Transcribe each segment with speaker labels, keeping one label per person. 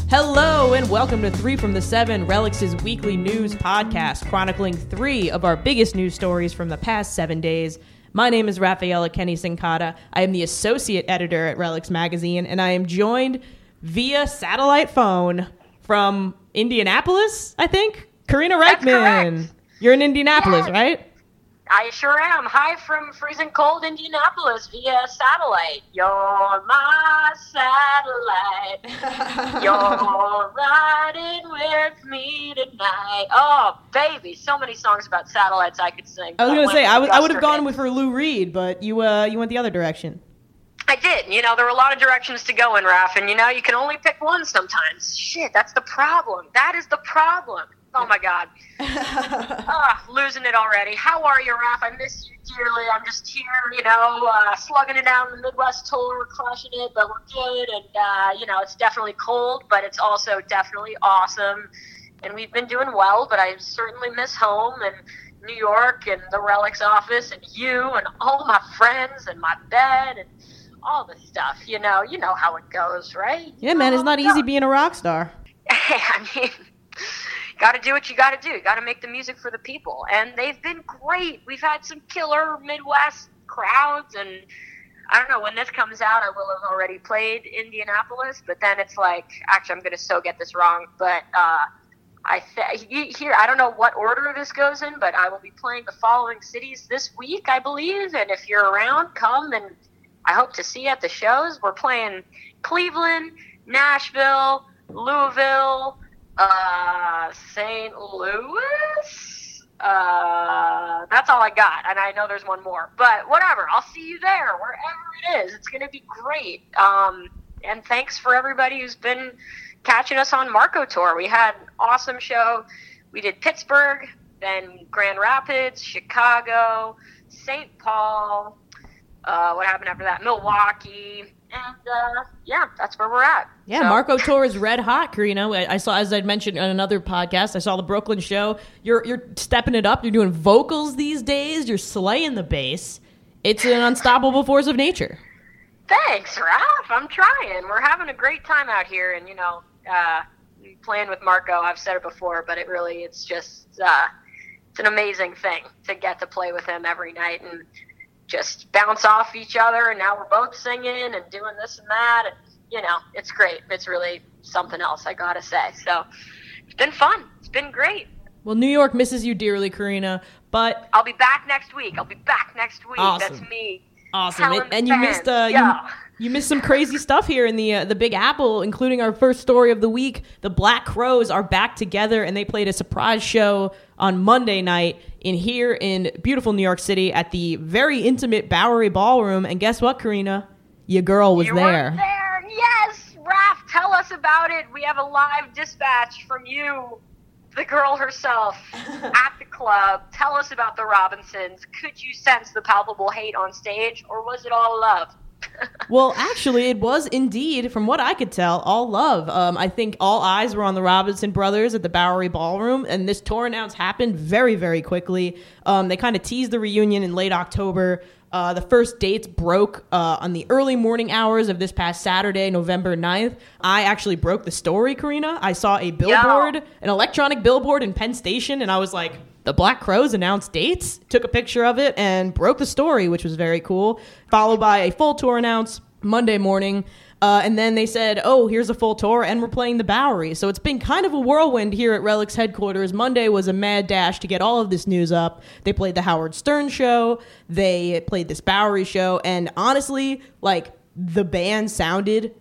Speaker 1: Hello and welcome to 3 from the 7, Relix' weekly news podcast, chronicling 3 of our biggest news stories from the past 7 days. My name is Rafaela Kenny Sincata. I am the associate editor at Relix Magazine, and I am joined via satellite phone from Indianapolis, I think. Karina Reichman. You're in Indianapolis, right?
Speaker 2: I sure am. Hi from freezing cold Indianapolis via satellite. You're my satellite. You're riding with me tonight. Oh, baby. So many songs about satellites I could sing.
Speaker 1: I was going to say, I would have gone with her Lou Reed, but you went the other direction.
Speaker 2: I did. You know, there were a lot of directions to go in, Raph, and, you know, you can only pick one sometimes. Shit, that's the problem. That is the problem. Oh, my God. Losing it already. How are you, Raph? I miss you dearly. I'm just here, you know, slugging it down the Midwest tour. We're crushing it, but we're good. And, you know, it's definitely cold, but it's also definitely awesome. And we've been doing well, but I certainly miss home and New York and the Relix office and you and all my friends and my bed and all the stuff. You know how it goes, right?
Speaker 1: Yeah, man, it's not easy being a rock star.
Speaker 2: I mean, got to do what you got to do. You got to make the music for the people. And they've been great. We've had some killer Midwest crowds. And I don't know, when this comes out, I will have already played Indianapolis. But then it's like, actually, I'm going to so get this wrong. But I don't know what order this goes in, but I will be playing the following cities this week, I believe. And if you're around, come, and I hope to see you at the shows. We're playing Cleveland, Nashville, Louisville, St. Louis. That's all I got, and I know there's one more, but whatever. I'll see you there, wherever it is. It's going to be great. And thanks for everybody who's been catching us on Marco Tour. We had an awesome show. We did Pittsburgh, then Grand Rapids, Chicago, St. Paul. What happened after that? Milwaukee. And, yeah, that's where we're at.
Speaker 1: Yeah, so. Marco Tour is red hot, Karina. I saw, as I'd mentioned on another podcast, I saw the Brooklyn show. You're stepping it up. You're doing vocals these days. You're slaying the bass. It's an unstoppable force of nature.
Speaker 2: Thanks, Ralph. I'm trying. We're having a great time out here. And, you know, playing with Marco, I've said it before, but it's just, it's an amazing thing to get to play with him every night and just bounce off each other, and now we're both singing and doing this and that, and, you know, it's great. It's really something else, I gotta say. So it's been fun. It's been great.
Speaker 1: Well, New York misses you dearly, Karina, but
Speaker 2: I'll be back next week.
Speaker 1: Awesome.
Speaker 2: That's me.
Speaker 1: Awesome. And you missed you missed some crazy stuff here in the Big Apple, including our first story of the week. The Black Crowes are back together, and they played a surprise show on Monday night in beautiful New York City at the very intimate Bowery Ballroom. And guess what, Karina? Your girl was there.
Speaker 2: You were there. Yes, Raph, tell us about it. We have a live dispatch from you, the girl herself, at the club. Tell us about the Robinsons. Could you sense the palpable hate on stage, or was it all love?
Speaker 1: Well, actually, it was indeed, from what I could tell, all love. I think all eyes were on the Robinson brothers at the Bowery Ballroom, and this tour announce happened very, very quickly. They kind of teased the reunion in late October. The first dates broke on the early morning hours of this past Saturday, November 9th. I actually broke the story, Karina. I saw a billboard, an electronic billboard in Penn Station, and I was like, the Black Crowes announced dates, took a picture of it, and broke the story, which was very cool, followed by a full tour announce Monday morning. And then they said, oh, here's a full tour, and we're playing the Bowery. So it's been kind of a whirlwind here at Relix headquarters. Monday was a mad dash to get all of this news up. They played the Howard Stern show. They played this Bowery show. And honestly, like, the band sounded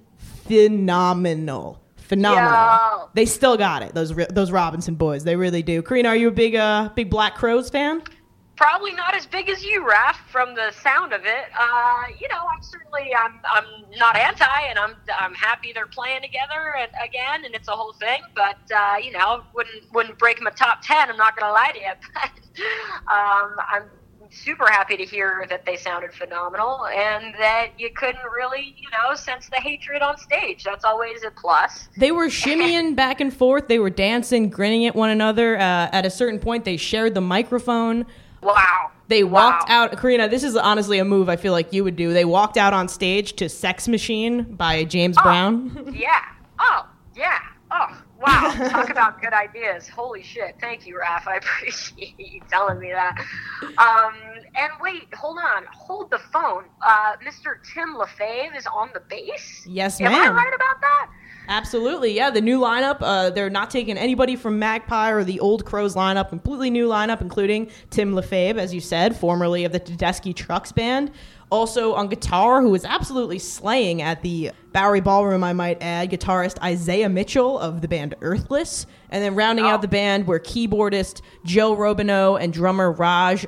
Speaker 1: phenomenal. Yo. They still got it, those Robinson boys. They really do. Karina, are you a big Black Crowes fan?
Speaker 2: Probably not as big as you, Raph, from the sound of it. You know, I'm not anti, and I'm happy they're playing together and again, and it's a whole thing. But you know, wouldn't break my top 10. I'm not gonna lie to you. But I'm super happy to hear that they sounded phenomenal and that you couldn't really, you know, sense the hatred on stage. That's always a plus.
Speaker 1: They were shimmying back and forth. They were dancing, grinning at one another. At a certain point, they shared the microphone.
Speaker 2: Wow.
Speaker 1: They walked out. Karina, this is honestly a move I feel like you would do. They walked out on stage to Sex Machine by James Brown.
Speaker 2: Yeah. Oh, yeah. Oh, wow. Talk about good ideas. Holy shit. Thank you, Raph. I appreciate you telling me that. And wait, hold on. Hold the phone. Mr. Tim LaFave is on the bass?
Speaker 1: Yes,
Speaker 2: ma'am. Am I right about that?
Speaker 1: Absolutely, yeah. The new lineup, they're not taking anybody from Magpie or the old Crows lineup. Completely new lineup, including Tim LaFave, as you said, formerly of the Tedeschi Trucks Band. Also on guitar, who is absolutely slaying at the Bowery Ballroom, I might add, guitarist Isaiah Mitchell of the band Earthless. And then rounding out the band were keyboardist Joe Robineau and drummer Raj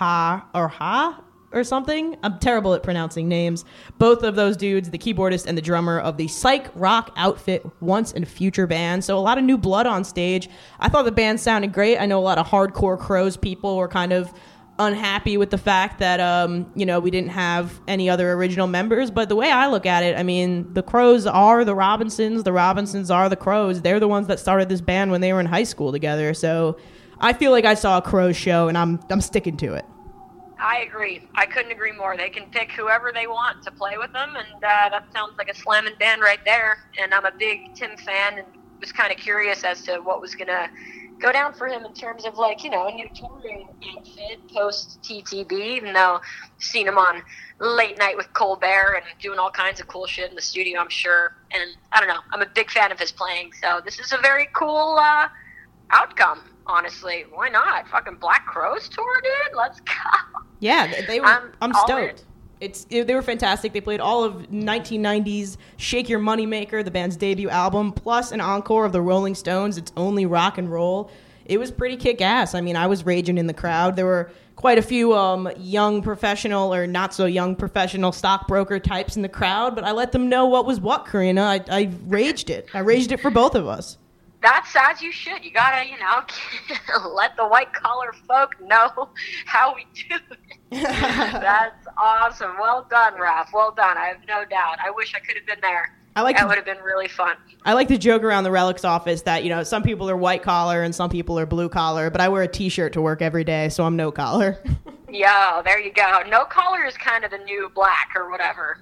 Speaker 1: Oha or something. I'm terrible at pronouncing names. Both of those dudes, the keyboardist and the drummer of the psych rock outfit Once and Future band. So a lot of new blood on stage. I thought the band sounded great. I know a lot of hardcore Crows people were kind of unhappy with the fact that, we didn't have any other original members. But the way I look at it, I mean, the Crows are the Robinsons are the Crows. They're the ones that started this band when they were in high school together. So I feel like I saw a Crows show, and I'm sticking to it.
Speaker 2: I agree. I couldn't agree more. They can pick whoever they want to play with them, and that sounds like a slamming band right there. And I'm a big Tim fan and was kind of curious as to what was going to go down for him in terms of, like, a new touring outfit post-TTB, even though I've seen him on Late Night with Colbert and doing all kinds of cool shit in the studio, I'm sure. And I don't know. I'm a big fan of his playing, so this is a very cool outcome, honestly. Why not? Fucking Black Crowes tour, dude? Let's go.
Speaker 1: Yeah, they were. I'm stoked. They were fantastic. They played all of 1990's Shake Your Moneymaker, the band's debut album, plus an encore of the Rolling Stones, It's Only Rock and Roll. It was pretty kick-ass. I mean, I was raging in the crowd. There were quite a few young professional or not so young professional stockbroker types in the crowd, but I let them know what was what, Karina. I raged it. I raged it for both of us.
Speaker 2: That's as you should. You gotta, let the white-collar folk know how we do it. That's awesome. Well done, Raph. Well done. I have no doubt. I wish I could have been there. That would have been really fun.
Speaker 1: I like to joke around the Relics office that, some people are white-collar and some people are blue-collar, but I wear a T-shirt to work every day, so I'm no-collar.
Speaker 2: Yo, there you go. No-collar is kind of the new black or whatever,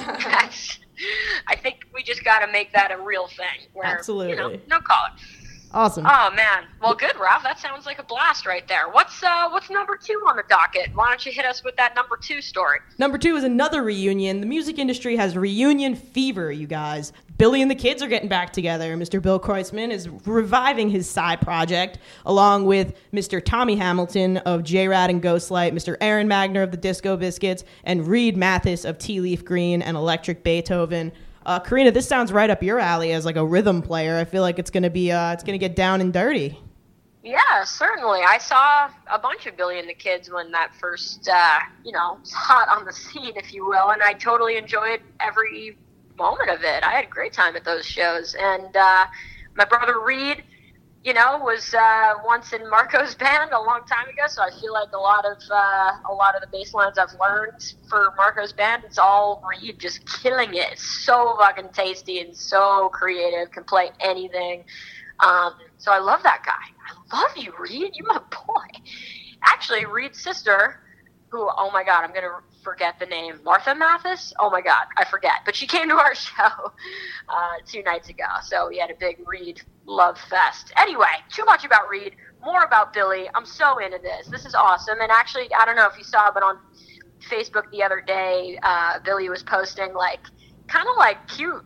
Speaker 2: I think we just got to make that a real thing. Where,
Speaker 1: absolutely.
Speaker 2: No collar.
Speaker 1: Awesome.
Speaker 2: Oh, man. Well, good, Ralph. That sounds like a blast right there. What's number 2 on the docket? Why don't you hit us with that number 2 story?
Speaker 1: Number 2 is another reunion. The music industry has reunion fever, you guys. Billy and the Kids are getting back together. Mr. Bill Kreutzmann is reviving his side project, along with Mr. Tommy Hamilton of J-Rad and Ghostlight, Mr. Aaron Magner of the Disco Biscuits, and Reed Mathis of Tea Leaf Green and Electric Beethoven. Karina, this sounds right up your alley as like a rhythm player. I feel like it's gonna get down and dirty.
Speaker 2: Yeah, certainly. I saw a bunch of Billy and the Kids when that first, hot on the scene, if you will, and I totally enjoyed every moment of it. I had a great time at those shows, and my brother Reed, was once in Marco's band a long time ago, so I feel like a lot of the bass lines I've learned for Marco's band, it's all Reed just killing it. It's so fucking tasty and so creative, can play anything. So I love that guy. I love you, Reed. You're my boy. Actually, Reed's sister, who, oh my God, I'm going to forget the name, Martha Mathis? Oh my God, I forget. But she came to our show 2 nights ago, so we had a big Reed love fest. Anyway, too much about Reed, more about Billy. I'm so into this. This is awesome. And actually, I don't know if you saw, but on Facebook the other day, Billy was posting kind of cute,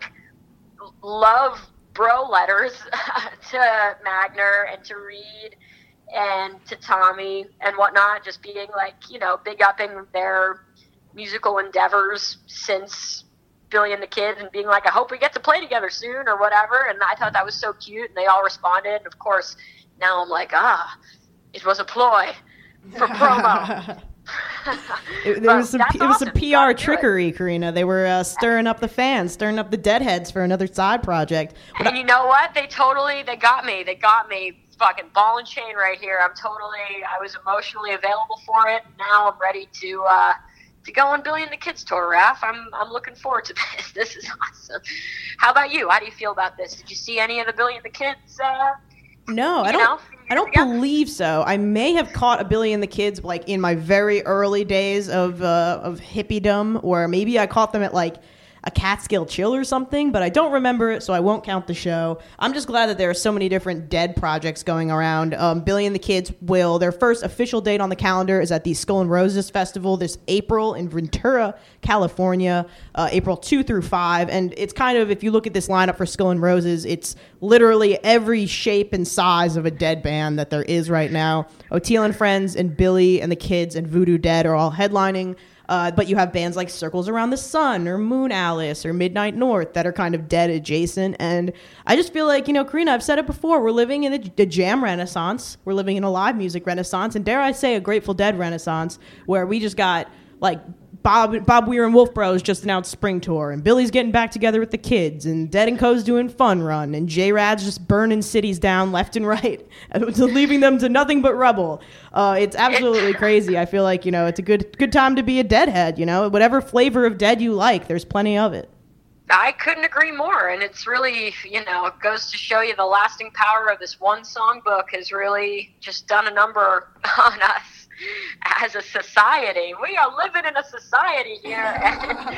Speaker 2: love bro letters to Magner and to Reed and to Tommy and whatnot, just being big upping their musical endeavors since Billy and the Kids, and being like, I hope we get to play together soon or whatever. And I thought that was so cute, and they all responded. And of course, now I'm like, it was a ploy for promo.
Speaker 1: It was some PR trickery, Karina. They were stirring up the fans, stirring up the Deadheads for another side project.
Speaker 2: And you know what? They got me. They got me. Fucking ball and chain right here. I was emotionally available for it. Now I'm ready to go on Billy and the Kids tour, Raph. I'm looking forward to this. This is awesome. How about you? How do you feel about this? Did you see any of the Billy and the Kids?
Speaker 1: No, I don't believe so. I may have caught a Billy and the Kids in my very early days of hippiedom, or maybe I caught them at a Catskill Chill or something, but I don't remember it, so I won't count the show. I'm just glad that there are so many different Dead projects going around. Billy and the Kids their first official date on the calendar is at the Skull and Roses Festival this April in Ventura, California, April 2 through 5. And it's kind of, if you look at this lineup for Skull and Roses, it's literally every shape and size of a Dead band that there is right now. Oteil and Friends and Billy and the Kids and Voodoo Dead are all headlining. But you have bands like Circles Around the Sun or Moon Alice or Midnight North that are kind of Dead adjacent. And I just feel like, Karina, I've said it before, we're living in the jam renaissance. We're living in a live music renaissance. And dare I say a Grateful Dead renaissance, where we just got like Bob Weir and Wolf Bros just announced spring tour, and Billy's getting back together with the Kids, and Dead and Co's doing Fun Run, and J-Rad's just burning cities down left and right, leaving them to nothing but rubble. It's absolutely crazy. I feel like, it's a good time to be a Deadhead, whatever flavor of Dead you like, there's plenty of it.
Speaker 2: I couldn't agree more, and it's really, it goes to show you the lasting power of this one songbook has really just done a number on us. As a society, we are living in a society here, and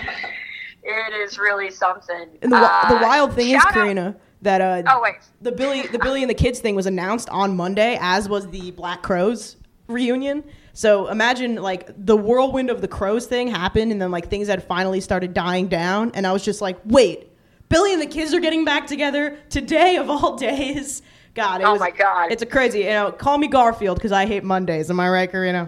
Speaker 2: it is really something.
Speaker 1: And the wild thing is, Karina, that the Billy and the Kids thing was announced on Monday, as was the Black Crowes reunion. So imagine like the whirlwind of the Crowes thing happened, and then like things had finally started dying down, and I was just like, wait, Billy and the Kids are getting back together today of all days. God,
Speaker 2: my God.
Speaker 1: It's a crazy, call me Garfield because I hate Mondays. Am I right, Karina?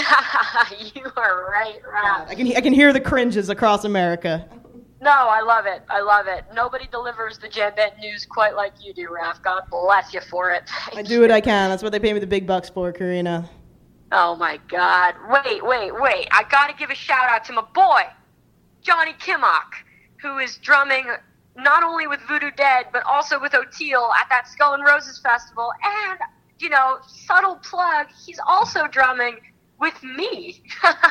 Speaker 2: You are right, Raph.
Speaker 1: I can hear the cringes across America.
Speaker 2: No, I love it. I love it. Nobody delivers the Jam Band news quite like you do, Raph. God bless you for it.
Speaker 1: I do what I can. That's what they pay me the big bucks for, Karina.
Speaker 2: Oh, my God. Wait. I got to give a shout out to my boy, Johnny Kimmock, who is drumming not only with Voodoo Dead, but also with Oteil at that Skull and Roses festival. And, subtle plug, he's also drumming with me.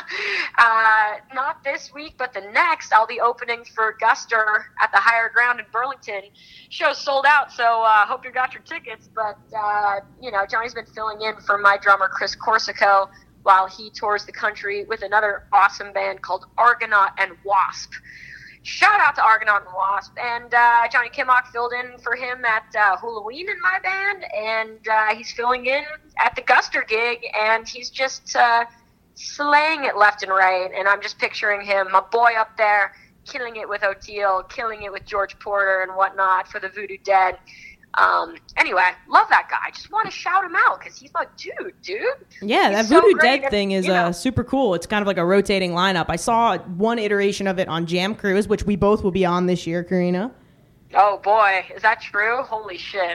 Speaker 2: Not this week, but the next. I'll be opening for Guster at the Higher Ground in Burlington. Show's sold out, so hope you got your tickets. But, Johnny's been filling in for my drummer, Chris Corsico, while he tours the country with another awesome band called Argonaut and Wasp. Shout out to Argonaut and Wasp. And Johnny Kimmock filled in for him at Halloween in my band. And he's filling in at the Guster gig. And he's just slaying it left and right. And I'm just picturing him, my boy up there, killing it with Oteil, killing it with George Porter and whatnot for the Voodoo Dead. Anyway, love that guy. Just want to shout him out because he's like, dude.
Speaker 1: Yeah, that Voodoo Dead thing is super cool. It's kind of like a rotating lineup. I saw one iteration of it on Jam Cruise, which we both will be on this year, Karina.
Speaker 2: Oh, boy. Is that true? Holy shit.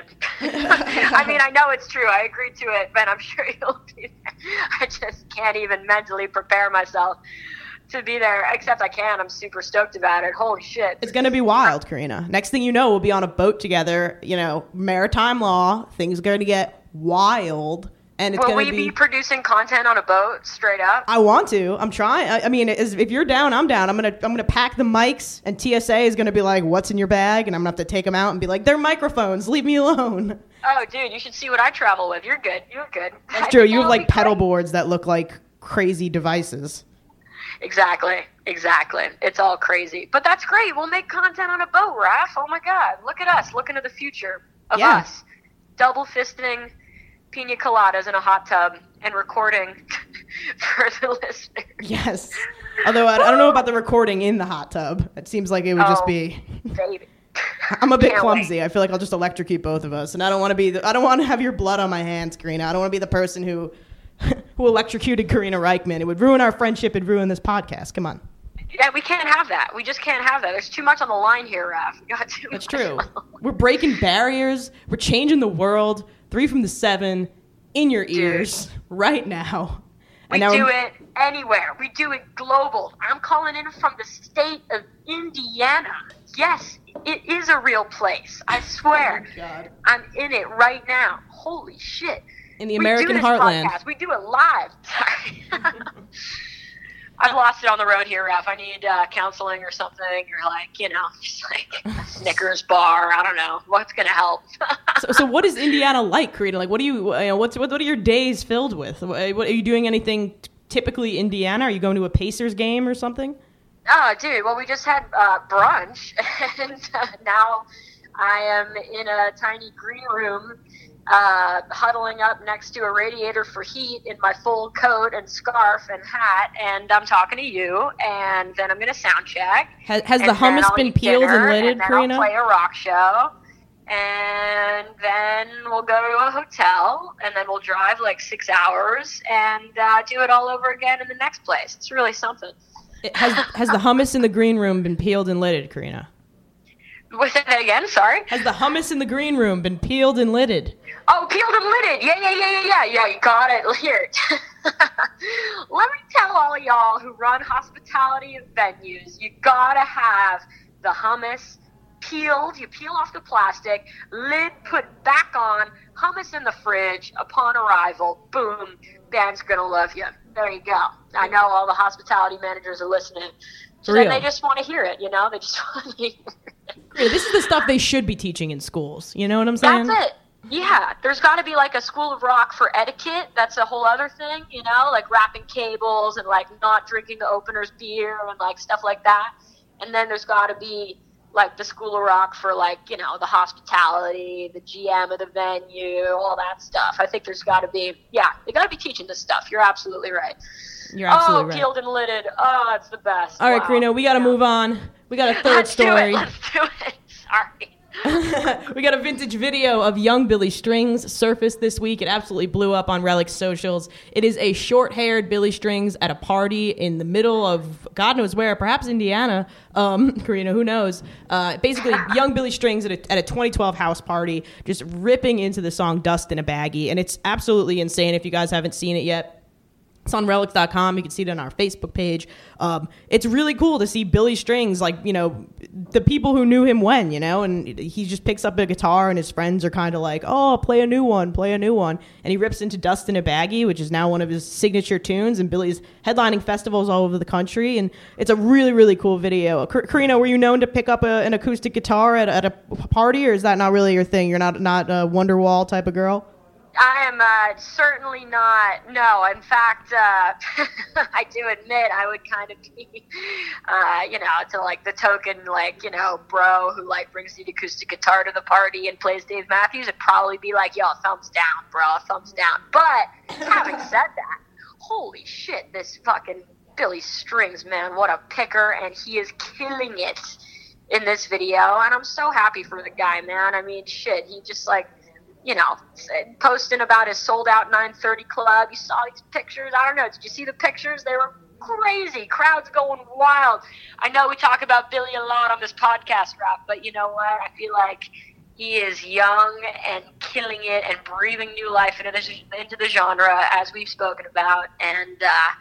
Speaker 2: I mean, I know it's true. I agree to it, but I'm sure you'll be there. I just can't even mentally prepare myself to be there, except I can. I'm super stoked about it. Holy shit.
Speaker 1: It's going to be wild, Karina. Next thing you know, we'll be on a boat together, maritime law. Things are going to get wild. And it's
Speaker 2: Will we be producing content on a boat straight up?
Speaker 1: I want to. I'm trying. I mean, if you're down, I'm down. I'm gonna pack the mics, and TSA is gonna be like, "What's in your bag?" And I'm gonna have to take them out and be like, "They're microphones. Leave me alone."
Speaker 2: Oh, dude, you should see what I travel with. You're good.
Speaker 1: That's true. You have like pedal boards that look like crazy devices.
Speaker 2: Exactly. It's all crazy. But that's great. We'll make content on a boat, Raph. Oh, my God. Look at us. Look into the future of us. Double fisting pina coladas in a hot tub and recording for the listeners.
Speaker 1: Yes. Although I don't know about the recording in the hot tub. It seems like it would just be...
Speaker 2: Baby.
Speaker 1: I'm a bit clumsy. I feel like I'll just electrocute both of us. And I don't want to have your blood on my hands, Karina. I don't want to be the person who electrocuted Karina Reichman. It would ruin our friendship. It'd ruin this podcast. Come on.
Speaker 2: Yeah, we can't have that. We just can't have that. There's too much on the line here, Raph.
Speaker 1: That's true. We're breaking barriers. We're changing the world. 3 from the 7 in your ears right now.
Speaker 2: We do it anywhere. We do it global. I'm calling in from the state of Indiana. Yes, it is a real place. I swear.
Speaker 1: Oh, God.
Speaker 2: I'm in it right now. Holy shit.
Speaker 1: In the American heartland.
Speaker 2: Podcast. We do it live. Sorry. I've lost it on the road here, Raph. I need counseling or something, or just like a Snickers bar. I don't know what's gonna help.
Speaker 1: so what is Indiana like, Karina? Like, what do you what are your days filled with? What are you doing? Anything typically Indiana? Are you going to a Pacers game or something?
Speaker 2: Oh, dude. Well, we just had brunch, and now I am in a tiny green room, huddling up next to a radiator for heat in my full coat and scarf and hat, and I'm talking to you, and then I'm going to sound check.
Speaker 1: Has the hummus been peeled and lidded, Karina?
Speaker 2: I'll play a rock show, and then we'll go to a hotel, and then we'll drive like 6 hours and do it all over again in the next place. It's really something.
Speaker 1: Has the hummus in the green room been peeled and lidded, Karina?
Speaker 2: Say that again, sorry?
Speaker 1: Has the hummus in the green room been peeled and lidded?
Speaker 2: Oh, peeled and lidded. Yeah, you got it. Here. Let me tell all y'all who run hospitality venues, you gotta have the hummus peeled. You peel off the plastic, lid put back on, hummus in the fridge upon arrival. Boom. Band's gonna love you. There you go. I know all the hospitality managers are listening. So then they just want to hear it, you know? They just want to hear it.
Speaker 1: This is the stuff they should be teaching in schools. You know what I'm saying?
Speaker 2: That's it. Yeah. There's got to be like a school of rock for etiquette. That's a whole other thing, you know? Like wrapping cables and like not drinking the opener's beer and like stuff like that. And then there's got to be like the school of rock for like, you know, the hospitality, the GM of the venue, all that stuff. I think there's got to be, they got to be teaching this stuff. You're absolutely right.
Speaker 1: You're absolutely right.
Speaker 2: Peeled and lidded. Oh, it's the best.
Speaker 1: All right, Karina, we got to move on. We got a third story.
Speaker 2: Let's do it. Sorry.
Speaker 1: We got a vintage video of young Billy Strings surfaced this week. It absolutely blew up on Relic socials. It is a short-haired Billy Strings at a party in the middle of God knows where, perhaps Indiana. Karina, who knows? Basically, young Billy Strings at a 2012 house party, just ripping into the song "Dust in a Baggie," and it's absolutely insane. If you guys haven't seen it yet, it's on relics.com. You can see it on our Facebook page. It's really cool to see Billy Strings, like, you know, the people who knew him when, you know, and he just picks up a guitar and his friends are kind of like, oh, play a new one. And he rips into Dust in a Baggie, which is now one of his signature tunes, and Billy's headlining festivals all over the country. And it's a really, really cool video. Karina, were you known to pick up an acoustic guitar at a party, or is that not really your thing? You're not a Wonderwall type of girl?
Speaker 2: I am certainly not. No, in fact, I do admit I would kind of be, you know, to like the token, like, you know, bro who like brings the acoustic guitar to the party and plays Dave Matthews. It'd probably be like, yo, thumbs down, bro, thumbs down. But having said that, holy shit, this fucking Billy Strings, man, what a picker, and he is killing it in this video. And I'm so happy for the guy, man. I mean, shit, he just like, you know, posting about his sold out 930 club. You saw these pictures. I don't know. Did you see the pictures? They were crazy. Crowds going wild. I know we talk about Billy a lot on this podcast, Raph, but you know what? I feel like he is young and killing it and breathing new life into the genre, as we've spoken about. And,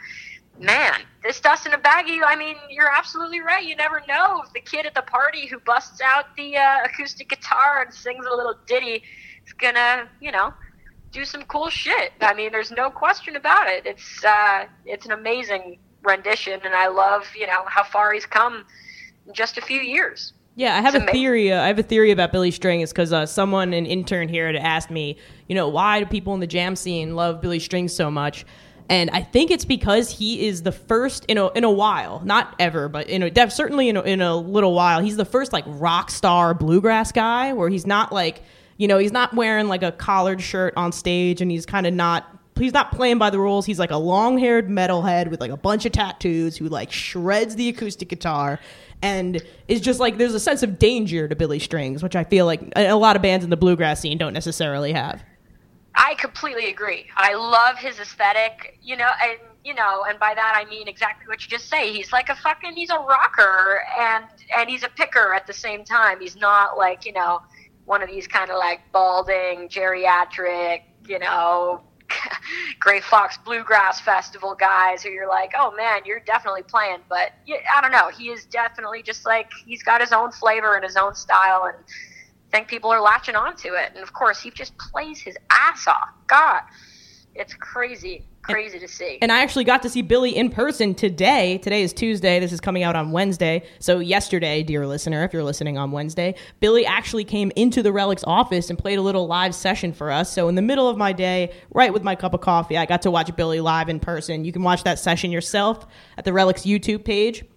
Speaker 2: man, this Dust in a Baggie, I mean, you're absolutely right. You never know if the kid at the party who busts out the acoustic guitar and sings a little ditty is gonna, you know, do some cool shit. I mean, there's no question about it. It's an amazing rendition, and I love, you know, how far he's come in just a few years.
Speaker 1: Yeah, I have a theory. I have a theory about Billy Strings because an intern here had asked me, you know, why do people in the jam scene love Billy Strings so much? And I think it's because he is the first in a while, not ever, but certainly in a little while, he's the first like rock star bluegrass guy where he's not like, you know, he's not wearing like a collared shirt on stage, and he's not playing by the rules. He's like a long-haired metalhead with like a bunch of tattoos who like shreds the acoustic guitar and is just like, there's a sense of danger to Billy Strings, which I feel like a lot of bands in the bluegrass scene don't necessarily have.
Speaker 2: I completely agree. I love his aesthetic, you know, and by that I mean exactly what you just say. He's like he's a rocker and he's a picker at the same time. He's not like, you know, one of these kind of like balding, geriatric, you know, Gray Fox Bluegrass Festival guys who you're like, oh man, you're definitely playing. But I don't know. He is definitely just like, he's got his own flavor and his own style, and I think people are latching onto it. And of course, he just plays his ass off. God, it's crazy to see. And
Speaker 1: I actually got to see Billy in person today. Today is Tuesday. This is coming out on Wednesday. So yesterday, dear listener, if you're listening on Wednesday, Billy actually came into the Relics office and played a little live session for us. So in the middle of my day, right with my cup of coffee, I got to watch Billy live in person. You can watch that session yourself at the Relics YouTube page.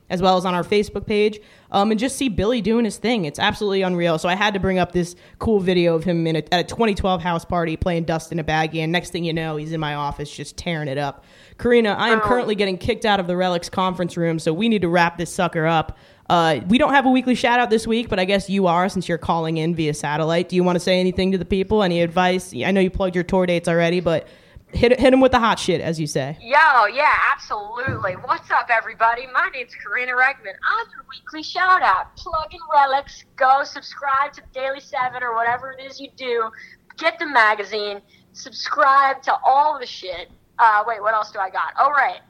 Speaker 1: as well as on our Facebook page, and just see Billy doing his thing. It's absolutely unreal. So I had to bring up this cool video of him at a 2012 house party playing Dust in a Baggie, and next thing you know, he's in my office just tearing it up. Karina, I am currently getting kicked out of the Relics conference room, so we need to wrap this sucker up. We don't have a weekly shout-out this week, but I guess you are since you're calling in via satellite. Do you want to say anything to the people? Any advice? I know you plugged your tour dates already, but hit them with the hot shit, as you say.
Speaker 2: Yo, yeah, absolutely. What's up, everybody? My name's Karina Regman. I'm your weekly shout-out. Plug in Relics. Go subscribe to Daily 7 or whatever it is you do. Get the magazine. Subscribe to all the shit. Wait, what else do I got? Oh, right.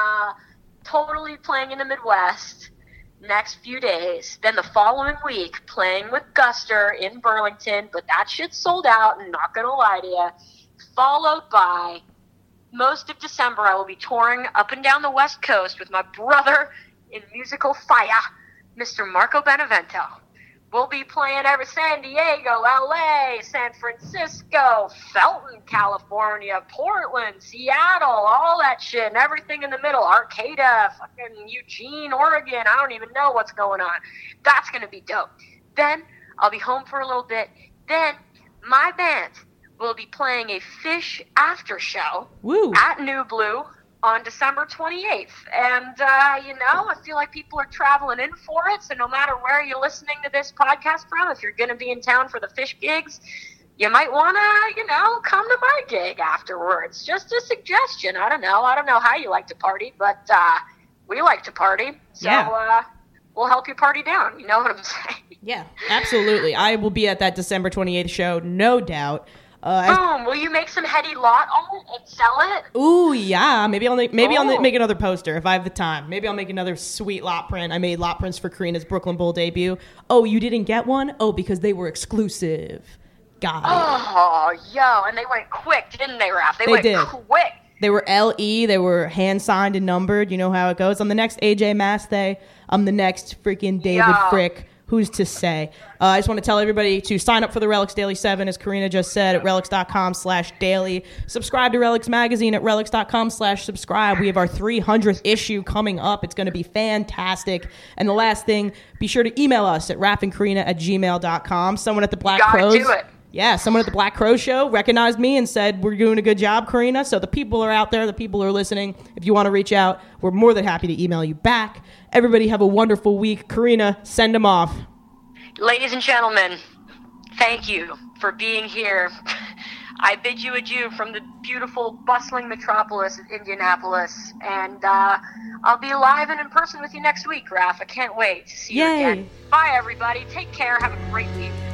Speaker 2: Totally playing in the Midwest next few days. Then the following week, playing with Guster in Burlington, but that shit's sold out, and not gonna lie to you. Followed by most of December, I will be touring up and down the West Coast with my brother in musical fire, Mr. Marco Benevento. We'll be playing over San Diego, LA, San Francisco, Felton, California, Portland, Seattle, all that shit, and everything in the middle. Arcata, fucking Eugene, Oregon. I don't even know what's going on. That's going to be dope. Then I'll be home for a little bit. Then my band will be playing a Fish after show at New Blue on December 28th. And, I feel like people are traveling in for it. So no matter where you're listening to this podcast from, if you're going to be in town for the Fish gigs, you might want to, come to my gig afterwards. Just a suggestion. I don't know how you like to party, but we like to party. So we'll help you party down. You know what I'm saying?
Speaker 1: Yeah, absolutely. I will be at that December 28th show, no doubt.
Speaker 2: Will you make some heady lot art and sell it?
Speaker 1: Ooh, yeah. Maybe I'll make another poster if I have the time. Maybe I'll make another sweet lot print. I made lot prints for Karina's Brooklyn Bowl debut. Oh, you didn't get one? Oh, because they were exclusive. Got it.
Speaker 2: Oh, yo, and they went quick, didn't they, Raph? They went quick.
Speaker 1: They were LE. They were hand-signed and numbered. You know how it goes. On the next AJ Mass Day, I'm the next freaking David Frick. Who's to say? I just want to tell everybody to sign up for the Relics Daily 7, as Karina just said, at relics.com/daily. Subscribe to Relics Magazine at relics.com/subscribe. We have our 300th issue coming up. It's going to be fantastic. And the last thing, be sure to email us at raffandkarina@gmail.com. Someone at the Black Crows.
Speaker 2: Do it.
Speaker 1: Yeah, someone at the Black Crow Show recognized me and said, we're doing a good job, Karina. So the people are out there. The people are listening. If you want to reach out, we're more than happy to email you back. Everybody have a wonderful week. Karina, send them off.
Speaker 2: Ladies and gentlemen, thank you for being here. I bid you adieu from the beautiful, bustling metropolis of Indianapolis. And I'll be live and in person with you next week, Raph. I can't wait to see you again. Bye, everybody. Take care. Have a great week.